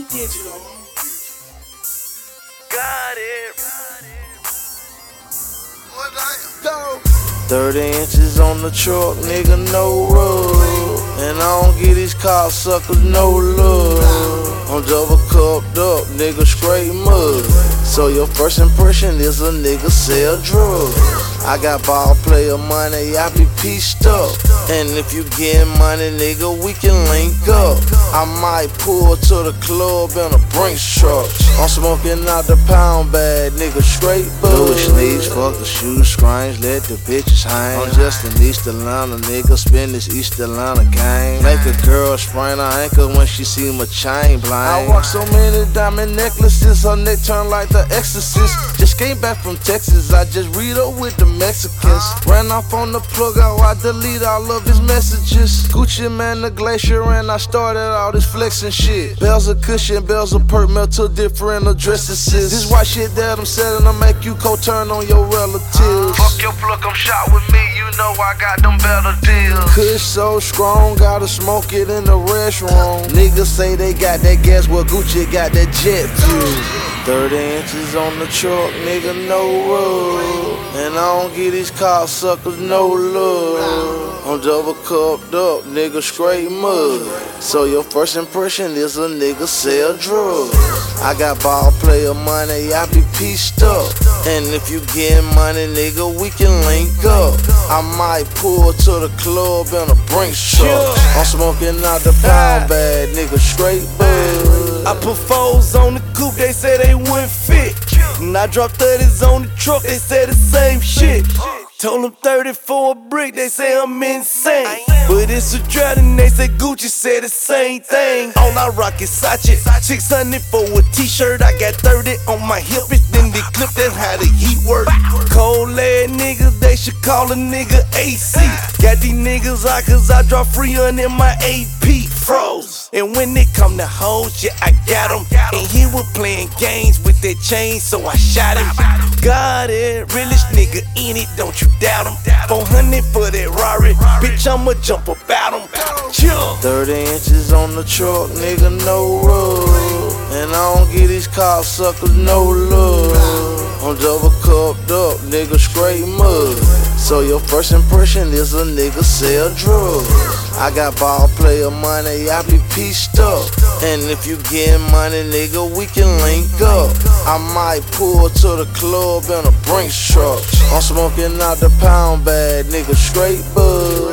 King Digital. Got it. Go. 30 inches on the truck, nigga, no rub. And I don't give these cocksuckers no love. I'm double cupped up, nigga, straight mud. So your first impression is a nigga sell drugs. I got ball player money, I be pieced up. And if you getting money, nigga, we can link up. I might pull to the club in a Brinks truck. I'm smoking out the pound bag, nigga, straight bud. Louis sneeze, fuck the shoe screens, let the bitches hang. I'm just an East Atlanta nigga, spin this East Atlanta game. Make a girl sprain her ankle when she see my chain blind. I rock so many diamond necklaces, her neck turn like the Exorcist. Just came back from Texas, I just read up with the Mexicans. Ran off on the plug out, I delete all of his messages. Gucci man, the glacier, and I started all this flexing shit. Bells of cushion, bells of perk, melt to different addresses. This white shit that I'm selling, to make you co-turn on your relatives. Fuck your plug, come shot with me, you know I got them better deals. Kush so strong, gotta smoke it in the restroom. Niggas say they got that gas, well Gucci got that jet fuel. 30 inches on the truck, nigga, no rub. And I don't give these cocksuckers no love. I'm double cupped up, nigga, straight mud. So your first impression is a nigga sell drugs. I got ball player money, I be pieced up. And if you getting money, nigga, we can link up. I might pull to the club in a Brinks truck. I'm smoking out the pound bag, nigga, straight bud. I put foes on the coupe, they said they wouldn't fit. And I dropped 30s on the truck, they said the same shit. Told them 30 for a brick, they say I'm insane. But it's a drought and they say Gucci said the same thing. All I rock is Sachi, 600 for a t-shirt. I got 30 on my hip, it then they clip, that's how the heat work. Cold ass niggas, they should call a nigga AC. Got these niggas out cause I drop free on in my AP froze. And when it come to hoes, yeah, I got them. And he was playing games with that chain, so I shot him. Got it, realest nigga in it, don't you doubt him. 400 for that Rari, bitch, I'ma jump about him. 30 inches on the truck, nigga, no rub. And I don't give these cocksuckers no love. I'm double cupped up, nigga, straight mud. So your first impression is a nigga sell drugs. I got ball player money, I be pieced up. And if you getting money, nigga, we can link up. I might pull to the club in a Brinks truck. I'm smoking out the pound bag, nigga, straight bud.